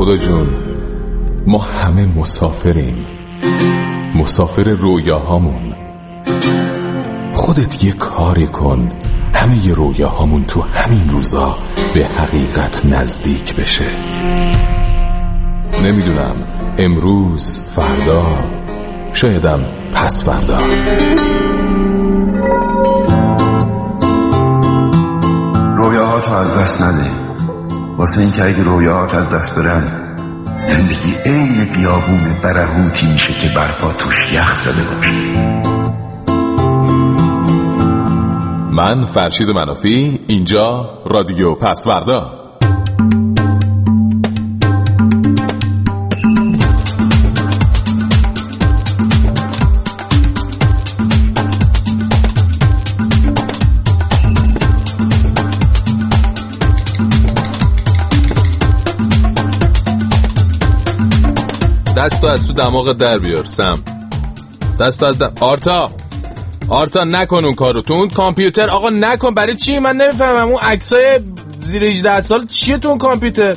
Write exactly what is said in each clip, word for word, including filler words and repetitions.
خدا جون ما همه مسافریم، مسافر رویاهامون. خودت یه کاری کن همه رویاهامون تو همین روزا به حقیقت نزدیک بشه. نمیدونم امروز، فردا، شایدم پس فردا. رویاهاتو از دست نده، واسه این که اگه رویاهات از دست برن زندگی عین بیابون برهوتی میشه که برپا توش یخ زده باشه. من فرشید منافی، اینجا رادیو پسوردا. دستو از تو دماغت در بیار سم. دستو از دم... آرتا آرتا نکن اون کارو تو اون کامپیوتر. آقا نکن. برای چی؟ من نمیفهمم اون عکسای زیر هجده سال چیه تو اون کامپیوتر؟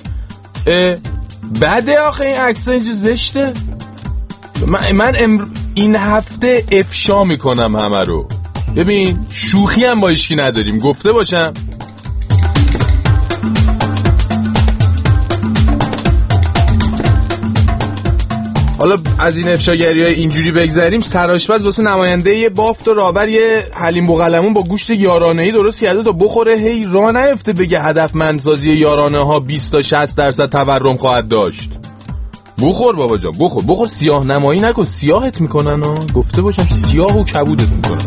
بده آخه این عکسای اینجا زشته. من, من امر... این هفته افشا میکنم همه رو. ببین شوخی هم با ایشکی نداریم، گفته باشم. حالا از این افشاگری‌های اینجوری بگذریم، سرآشپز واسه نماینده یه بافت و رابر یه حلیم بوقلمون با گوشت یارانه‌ای درست کرده تا بخوره. هی راه نیفته بگه هدفمندسازی یارانه ها بیست تا شصت درصد تورم خواهد داشت. بخور بابا جان، بخور بخور. سیاه نمایی نکن، سیاهت میکنن ها. گفته باشم سیاه و کبودت میکنن.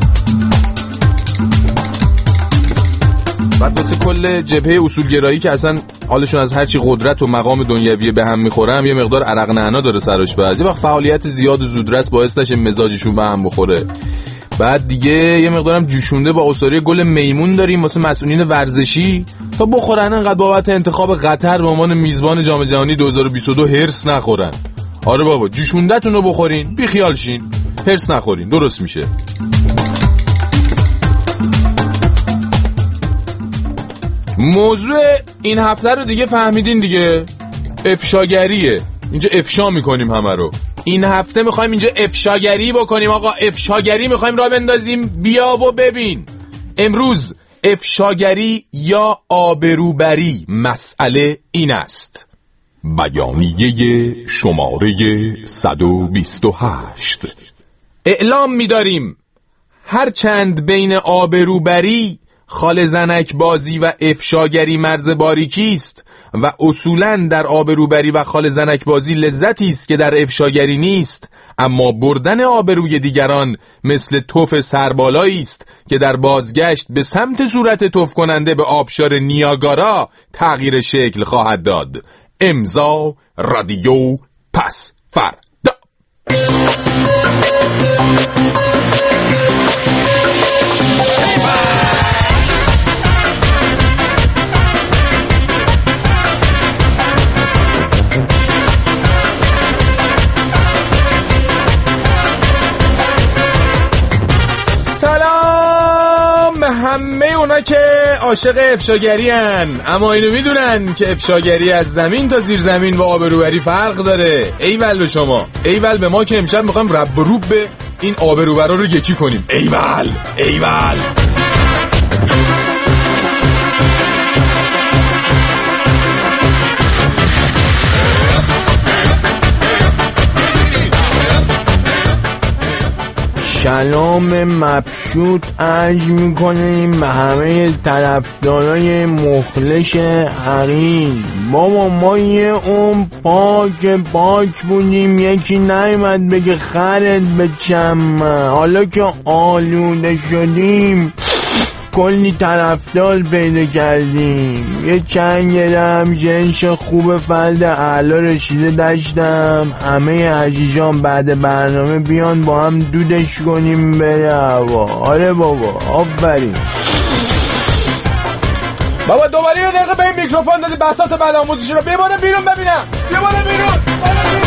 بعد واسه کل جبهه اصولگرایی که اصلا حالشون از هرچی قدرت و مقام دنیویه به هم میخوره هم یه مقدار عرق نعنا داره سرش. بعضی وقت فعالیت زیاد و زودرس باعث نشه مزاجشون به هم بخوره. بعد دیگه یه مقدارم جوشونده با اسطوره گل میمون داریم واسه مسئولین ورزشی تا بخورن انقدر بابت انتخاب قطر به عنوان میزبان جام جهانی دو هزار و بیست و دو هرس نخورن. آره بابا جوشونده‌تون رو بخورین، بی خیال شین، هرس نخورین، درست میشه. موضوع این هفته رو دیگه فهمیدین دیگه، افشاگریه. اینجا افشا میکنیم همه رو. این هفته میخوایم اینجا افشاگری بکنیم آقا. افشاگری میخوایم راه بندازیم. بیا و ببین امروز افشاگری یا آبروبری. مسئله این است: بیانیه شماره صد و بیست و هشت. اعلام می‌داریم هر چند بین آبروبری، خال زنک بازی و افشاگری مرز باریکی است و اصولاً در آبروبری و خال زنک بازی لذتی است که در افشاگری نیست، اما بردن آبروی دیگران مثل توف سربالایی است که در بازگشت به سمت صورت توف کننده به آبشار نیاگارا تغییر شکل خواهد داد. امضا رادیو پسوردا. همه اونا که عاشق افشاگری هن، اما اینو میدونن که افشاگری از زمین تا زیر زمین و آبروبری فرق داره. ایول به شما، ایول به ما که امشب میخوایم رب و روب به این آبروبرا رو یکی کنیم. ایول ایول. سلام مبسوط عرض میکنیم به همه طرفدارای مخلص حقیر. بابا ما یه اون پاک پاک بودیم، یکی نیومد بگه خرت به چمه. حالا که آلوده شدیم کلی طرفدار پیدا کردیم. یه چند گرم جنش خوب فرد اعلا رشیده داشتم. همه عزیزان بعد برنامه بیان با هم دودش کنیم بره هوا. آره بابا آفرین. بابا دوباره یه دقیقه به این میکروفون دادی بساط بلاموزش رو بباره بیرون ببینم. بباره بیرون بباره بیرون.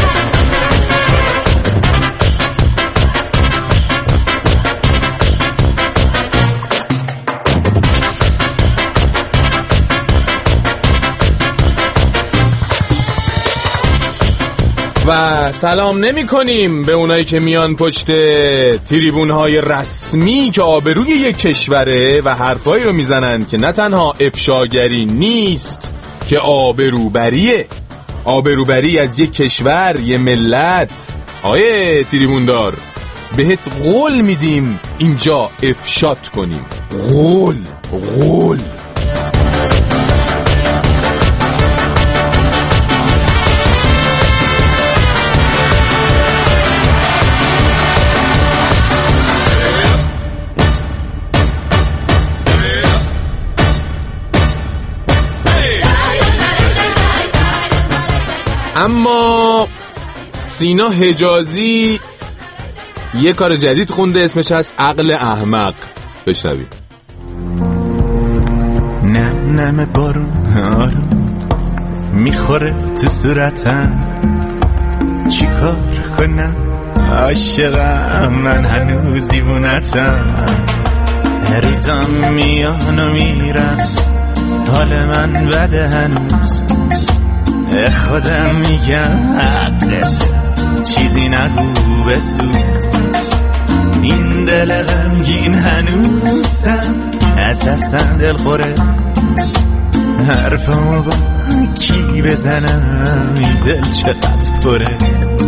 و سلام نمی کنیم به اونایی که میان پشت تریبون های رسمی که آبروی یک کشوره و حرفایی رو میزنن که نه تنها افشاگری نیست که آبروبریه، آبروبری از یک کشور، یه ملت. آیه تریبوندار، بهت قول میدیم اینجا افشات کنیم. قول قول اما سینا حجازی یه کار جدید خونده، اسمش هست عقل احمق. بشنویم. نم نم بارون آروم میخوره تو صورتم، چی کار کنم عاشقم، من هنوز دیوونتم، هر روزم میان و میرم، حال من بده هنوز، خودم میگم حقت، چیزی نگو بسوز، این دل غمگین هنوزم از دستم دل خوره، حرفمو با کی بزنم، این دل چقدر پره،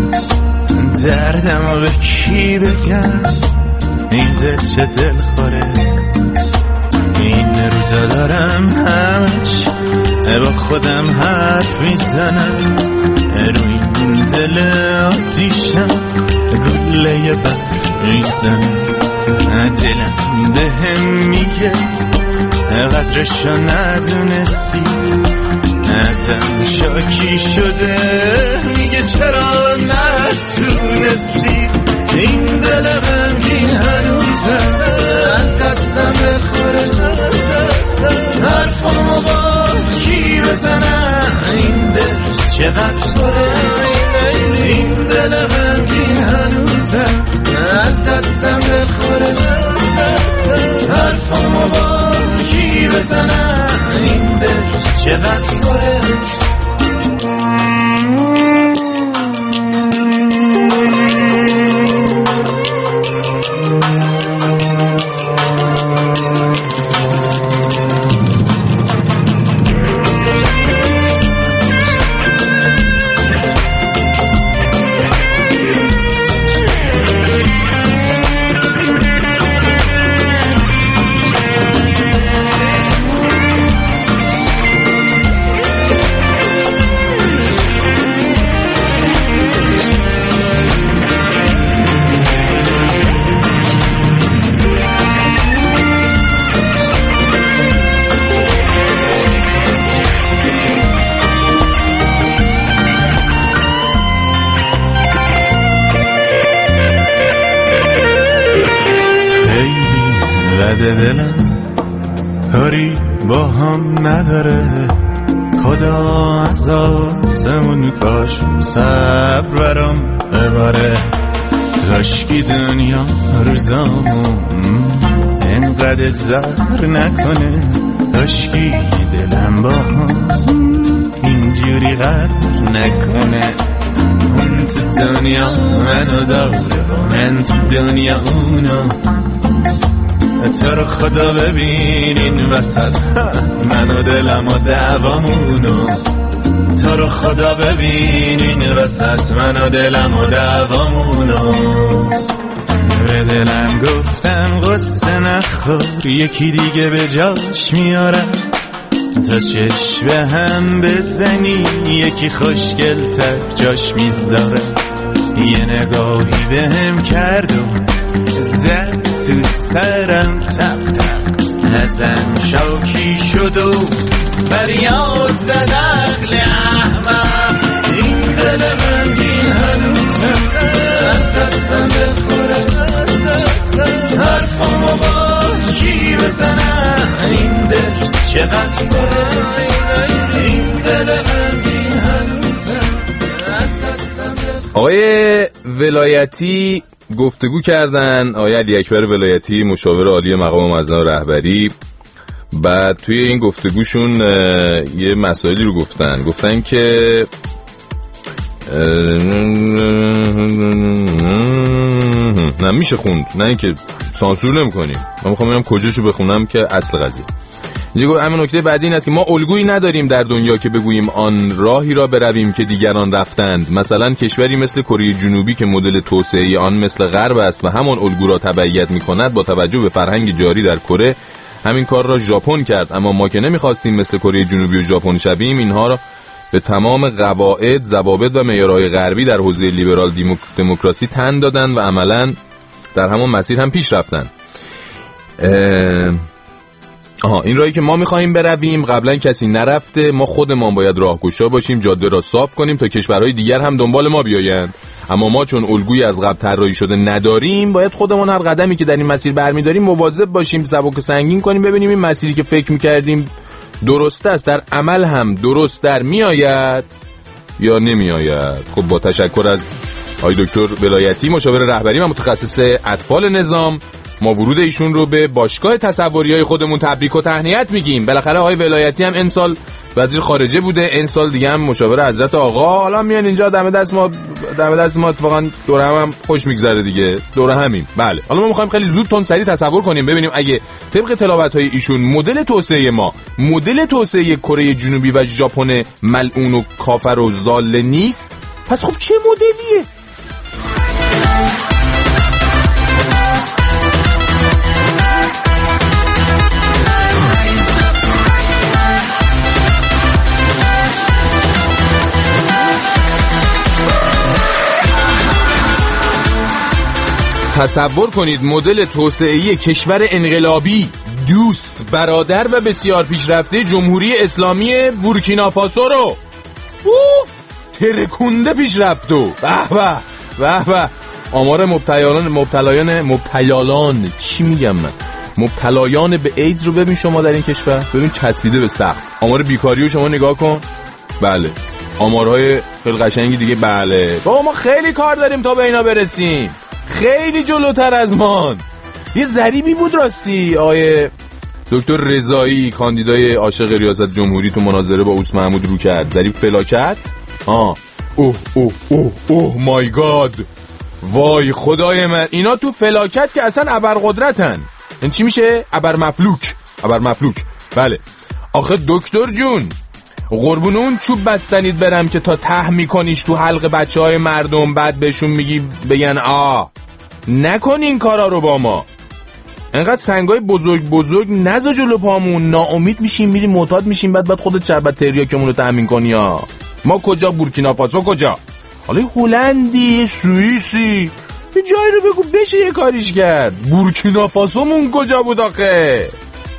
دردمو به کی بگم، این دل چه دل خوره، این روزا دارم همش با خودم حرف میزنم، روی این دل آتیشم گله برف میزنم، دلم به هم میگه قدرشو ندونستی، ازم شاکی شده میگه چرا نتونستی، این دل غمگین هنوزم از دستم بخوره، حرفمو با کی بزنم، این دل چقدر پره، این دل غمگین هنوزم از دستم بخوره، حرفمو با کی بزنم، این دل چقدر پره. دلم کاری با هم نداره، خدا از آسمون کاش صبر برام بباره، کاشکی دنیا روزامون انقدر زهر نکنه، کاشکی دلم با هم اینجوری غر نکنه، اون تو دنیا منو داره من تو دنیا اونو، تو رو خدا ببین این وسط من و دلم و دعوامونو، تو رو خدا ببین این وسط من و دلم و دعوامونو، به دلم گفتم قصه نخور یکی دیگه به جاش میارم، تا چشم به هم بزنی یکی خوشگل تر جاش میذاره، یه نگاهی به هم کرد و زد تو سرم تق تق، ازم شاکی شد و فریاد زد عقل احمق، این دل غمگین هنوزم از دستم بخوره، حرفمو با کی بزنم، این دل چقدر پره، این دل غمگین هنوزم از دستم بخوره. آقای ولایتی گفتگو کردن، آقای علی اکبر ولایتی مشاور عالی مقام معظم رهبری، بعد توی این گفتگوشون یه مسائلی رو گفتن گفتن که نه میشه خوند، نه اینکه سانسور نمی‌کنیم. من می‌خوام ببینم کجاشو بخونم که اصل قضیه. اینجا اما نکته بعدی این است که ما الگویی نداریم در دنیا که بگوییم آن راهی را برویم که دیگران رفتند. مثلا کشوری مثل کره جنوبی که مدل توسعه آن مثل غرب است و همان الگو را تبعیت می‌کند، با توجه به فرهنگ جاری در کره همین کار را ژاپن کرد. اما ما که نمی‌خواستیم مثل کره جنوبی و ژاپن شویم، اینها را به تمام قواعد، ضوابط و معیارهای غربی در حوزه لیبرال دموکراسی تن دادند و عملاً در همان مسیر هم پیش رفتند. آها، این راهی که ما می‌خوایم برویم قبلا کسی نرفته، ما خودمان باید راهگشا باشیم، جاده را صاف کنیم تا کشورهای دیگر هم دنبال ما بیایند. اما ما چون الگویی از قبل طراحی شده نداریم، باید خودمون هر قدمی که در این مسیر برمی‌داریم مواظب باشیم، سبک سنگین کنیم، ببینیم این مسیری که فکر می‌کردیم درست است در عمل هم درست در میآید یا نمیآید. خب با تشکر از آقای دکتر ولایتی، مشاور رهبری و متخصص اطفال نظام، ما ورود ایشون رو به باشگاه تصوریای خودمون تبریک و تهنیت میگیم. بالاخره آقای ولایتی هم این سال وزیر خارجه بوده، این سال دیگه هم مشاور حضرت آقا، حالا میان اینجا دم دست ما دم دست ما اتفاقا دوره هم, هم خوش میگذره دیگه، دوره همین. بله، حالا ما میخوایم خیلی زود تون سریع تصور کنیم ببینیم اگه طبق تلاوت‌های ایشون مدل توسعه ما مدل توسعه کره جنوبی و ژاپن ملعون و کافر و ضال نیست، پس خب چه مدلیه؟ تصور کنید مدل توسعه‌ای کشور انقلابی، دوست، برادر و بسیار پیشرفته جمهوری اسلامی بورکینافاسو رو. اوف، ترکونده پیشرفتو. به به به به. آمار مبتلایان مبتلایان مبتلایان چی میگم من؟ مبتلایان به ایدز رو ببین شما در این کشور، ببین چسبیده به سقف. آمار بیکاری رو شما نگاه کن. بله. آمارهای خیلی قشنگی دیگه. بله. بابا ما خیلی کار داریم تا به اینا برسیم. خیلی جلوتر از مان. یه ضریبی بود راستی آقای دکتر رضایی کاندیدای عاشق ریاست جمهوری تو مناظره با اوس محمود رو کرد. ضریب فلاکت. آه اوه اوه اوه اوه مای گاد. وای خدای من، اینا تو فلاکت که اصلا ابرقدرتن. این چی میشه؟ ابر مفلوک. ابر مفلوک. بله. آخه دکتر جون، قربون اون چوب بستنید برم که تا ته میکنیش تو حلق بچه های مردم، بعد بهشون میگی بگن آ نکن این کارا رو با ما. انقدر سنگای بزرگ بزرگ نزا جلو پامون، ناامید میشیم میریم معتاد میشیم، بعد بعد خودت شربت تریاکمون رو تامین کنی. ها ما کجا؟ بورکینافاسو کجا؟ حالا هلندی، سوئیسی، یه جایی رو بگو بشه یه کاریش کرد. بورکینافاسومون کجا بود آخه؟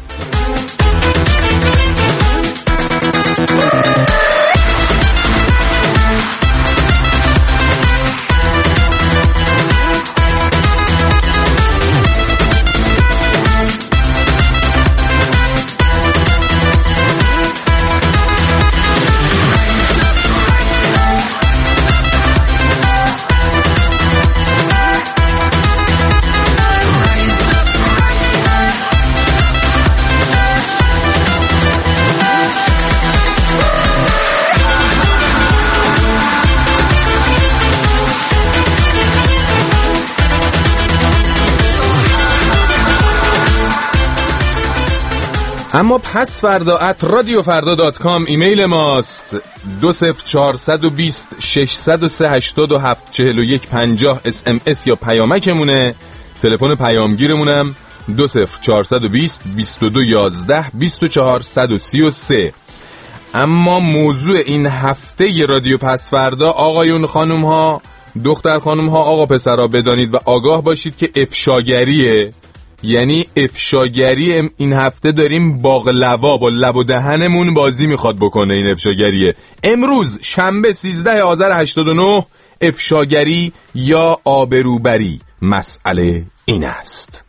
اما پس فردا ات رادیو فردا دات کام ایمیل ماست. دو صفر چهارصد و بیست ششصد و سه هشتاد و هفت چهل و یک پنجاه اس ام اس یا پیامکمونه. تلفن پیامگیرمونم دو صفر چهارصد و بیست بیست و دو یازده بیست و چهار صد و سی و سه. اما موضوع این هفته ی رادیو پس فردا، آقایون خانوم ها، دختر خانوم ها، آقا پسرها، بدانید و آگاه باشید که افشاگریه. یعنی افشاگری. این هفته داریم باقلوا با لب و دهنمون بازی میخواد بکنه. این افشاگریه. امروز شنبه سیزده آذر هشتاد و نه، افشاگری یا آبروبری. مسئله این است: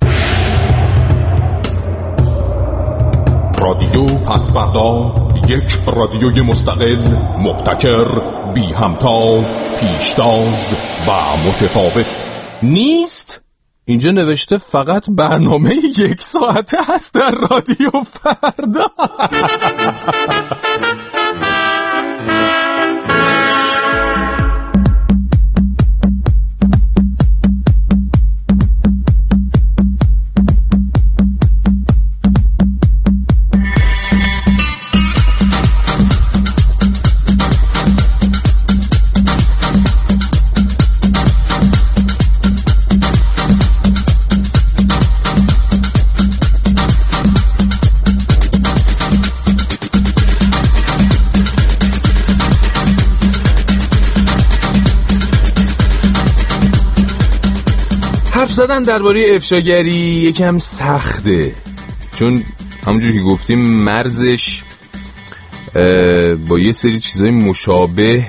رادیو پس فردا یک رادیوی مستقل، مبتکر، بی همتا، پیشتاز و متفاوت نیست. اینجا نوشته فقط برنامه یک ساعته هست در رادیو فردا. زدن درباره افشاگری یکم سخته، چون همونجور که گفتیم مرزش با یه سری چیزای مشابه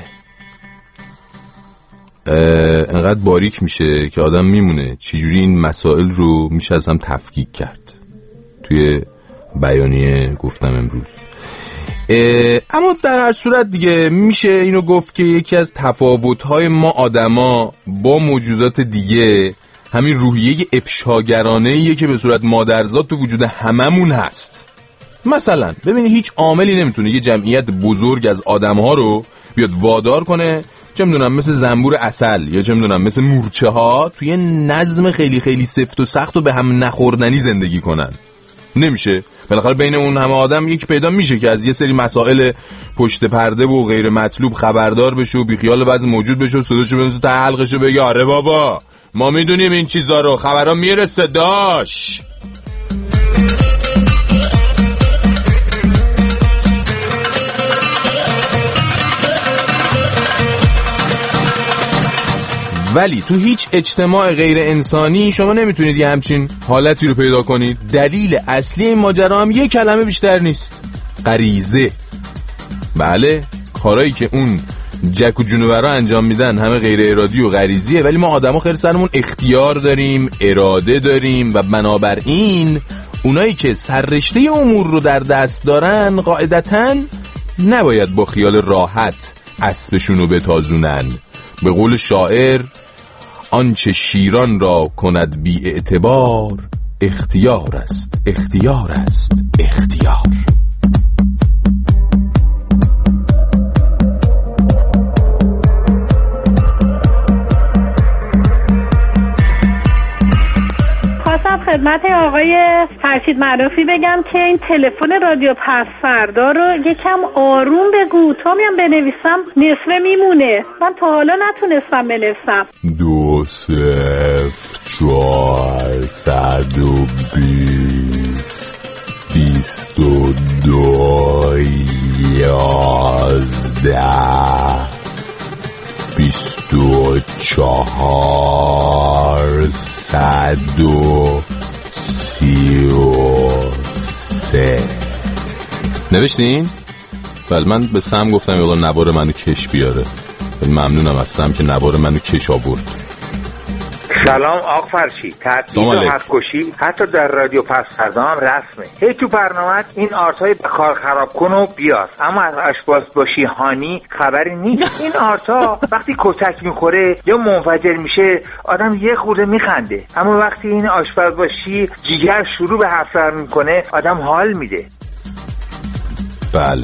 انقدر باریک میشه که آدم میمونه چجوری این مسائل رو میشه از هم تفکیک کرد. توی بیانیه گفتم امروز. اما در هر صورت دیگه میشه اینو گفت که یکی از تفاوت‌های ما آدما با موجودات دیگه همین روحیه افشاگرانه‌ایه که به صورت مادرزاد تو وجود هممون هست. مثلا ببین هیچ عاملی نمیتونه یه جمعیت بزرگ از آدم‌ها رو بیاد وادار کنه چه میدونم مثل زنبور عسل یا چه میدونم مثل مورچه ها توی نظم خیلی خیلی سفت و سخت و به هم نخوردنی زندگی کنن. نمیشه. بالاخره بین اون همه آدم یک پیدا میشه که از یه سری مسائل پشت پرده و غیر مطلوب خبردار بشه و بیخیال بعضی موجود بشه و صداشو بنوزه تا حلقشو بگه آره بابا ما میدونیم این چیزا رو، خبرها میرسه داش. ولی تو هیچ اجتماع غیر انسانی شما نمیتونید یه همچین حالتی رو پیدا کنید. دلیل اصلی این ماجرا هم یه کلمه بیشتر نیست، غریزه. بله کارایی که اون جک و جونورا انجام میدن همه غیر ارادی و غریزیه، ولی ما آدما خیلی سرمون اختیار داریم، اراده داریم و بنابراین اونایی که سررشته امور رو در دست دارن قاعدتاً نباید با خیال راحت اسبشون رو بتازونن. به قول شاعر آنچه شیران را کند بی اعتبار اختیار است، اختیار است، اختیار. خدمت آقای فرشید معروفی بگم که این تلفن رادیو پس فردا رو یکم آروم بگو تا میام بنویسم نصفه میمونه. من تا حالا نتونستم بنویسم. دو صفر چهار صد و بیست بیست و دو یازده بیست و چهار صد و سی و سه. نوشتین؟ بله من به سم گفتم یه قدر نوار منو کش بیاره. ممنونم از سم که نوار منو کش آورد. سلام آق فرشی. تعطیل و حق‌کشی حتی در رادیو پس فردا هم رسمه. هی تو برنامه این آرت‌های به کار خراب کن و بیار، اما از آشپز باشی هانی خبری نیست. این آرتا وقتی کتک میخوره یا منفجر میشه آدم یه خورده میخنده، اما وقتی این آشپز باشی جیگر شروع به حفر میکنه آدم حال میده. بله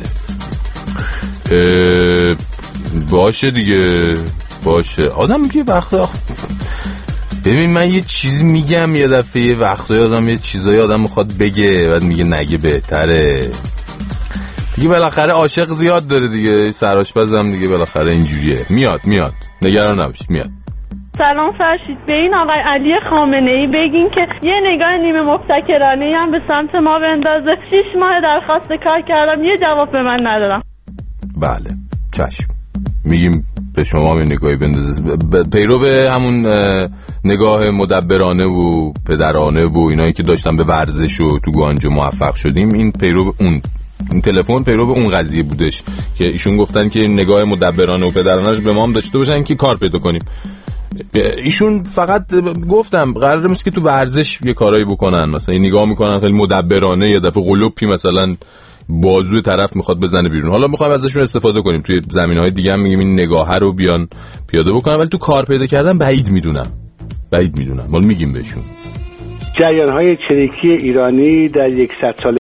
اه باشه دیگه، باشه. آدم یه وقتا ببین من یه چیزی میگم یه دفعه یه وقتای آدم یه چیزایی آدم میخواد بگه بعد میگه نگه بهتره دیگه. بالاخره عاشق زیاد داره دیگه، سرآشپزم دیگه بالاخره اینجوریه. میاد میاد نگران نباشید میاد. سلام فرشید، به این آقای علی خامنه‌ای بگین که یه نگاه نیمه مبتکرانه‌ای هم به سمت ما بندازه. شش ماه درخواست کار کردم یه جواب به من ندادم. بله چشم میگیم به شما هم نگاهی بندازه. پیرو همون نگاه مدبرانه و پدرانه و اینایی که داشتن به ورزش و تو گوانجو موفق شدیم، این پیرو اون این تلفن پیرو اون قضیه بودش که ایشون گفتن که نگاه مدبرانه و پدرانه‌اش به ما هم داشته باشن که کار پیدا کنیم. ایشون فقط گفتم قراره نیست که تو ورزش یه کارایی بکنن، مثلا این نگاه میکنن خیلی مدبرانه یه دفعه قلوپی مثلا بازوی طرف میخواد بزنه بیرون. حالا میخوایم ازشون استفاده کنیم توی زمینهای دیگه هم میگیم این نگاهه رو بیان پیاده بکنن، ولی تو کار پیدا کردن بعید میدونم بعید میدونم ولی میگیم بهشون. جریان‌های چریکی ایرانی در یک صد سال